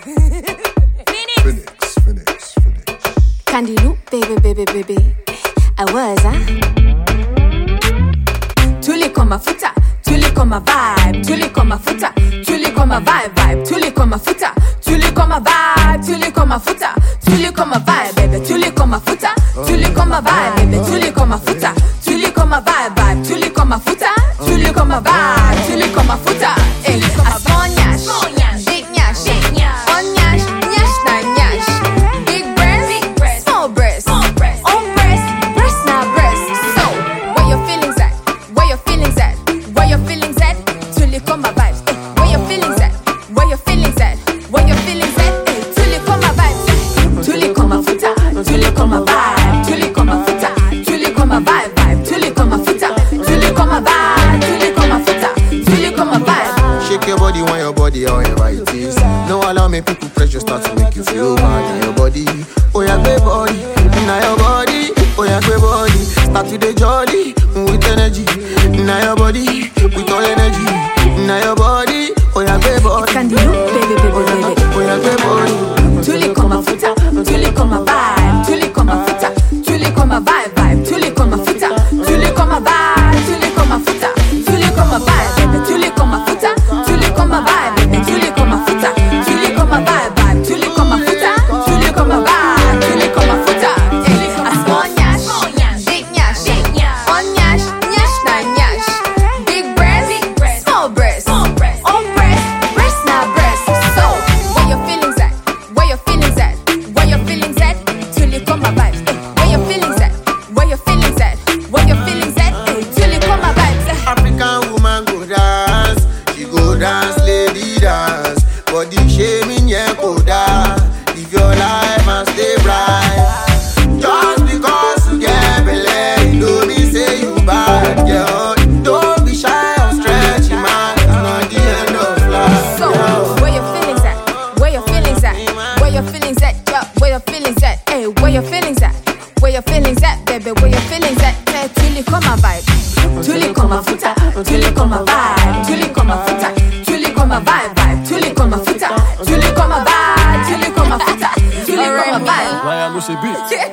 Phoenix. Candy loop, baby. I was, Tuli kwa mafuta, tuli kwa vibe, tuli kwa mafuta, tuli kwa vibe, tuli kwa mafuta, tuli kwa vibe, tuli kwa mafuta, tuli kwa vibe, baby, tuli kwa mafuta, tuli kwa vibe, baby, tuli kwa mafuta, tuli kwa vibe, tuli kwa mafuta, tuli kwa vibe, tuli kwa mafuta. Eh, a small nyash, big nyash, on nyash, nyash na nyash, big breast, small breast, on breast na breast. So, where your feelings at? Where your feelings at? Where your feelings at? Tuli kwa my vibes. Where your feelings at? Where your feelings at? Where your feelings at? Tuli kwa my vibes. Tuli kwa mafuta, tuli kwa my vibe, tuli kwa mafuta, tuli kwa my vibe, tuli kwa mafuta, tuli kwa my vibe, tuli kwa mafuta, tuli kwa my vibe. Shake your body, want your body, however it is. No allow me people pressure start to make you feel bad in your body. Oh yeah, great body, in your body. Oh yeah, great body. Start with the jolly, with energy. In your body, with all energy. In your body, oh yeah, great body. Candy loop, baby. Oh yeah, great body. Tuli kwa mafuta, tuli kwa vibe, tuli kwa mafuta, tuli kwa vibe, tuli kwa mafuta, tuli kwa vibe, tuli kwa mafuta, tuli kwa vibe, tuli kwa mafuta, tuli kwa vibe, tuli kwa mafuta, tuli kwa vibe, tuli kwa mafuta, tuli kwa vibe, tuli kwa mafuta. A small nyash, big nyash, on nyash, nyash na nyash, big breast, small breast, on breast na breast. So, where your feelings at? Where your feelings at? Where your feelings at? Tuli kwa my vibes. Where your feelings at? Where your feelings at? Where your feelings at? Tuli kwa my vibes. African woman go dance, she go dance, lady dance. Body shaming, yeah, go dance. Live your life and stay bright. Just because you get belay, don't be say you bad, girl. Don't be shy or stretchy, man. It's not the end of life. So, where your feelings at? Where your feelings at? Where your feelings at? Yeah, where your feelings at? Hey, where your feelings at? Where your feelings at, baby? Where your feelings at? Hey, tuli kwa my vibe, tuli kwa mafuta, tuli kwa my vibe, tuli kwa mafuta, tuli kwa my vibe, tuli kwa mafuta, tuli kwa my vibe, tuli kwa mafuta, tuli kwa my vibe. Ryan, no, c'est beat.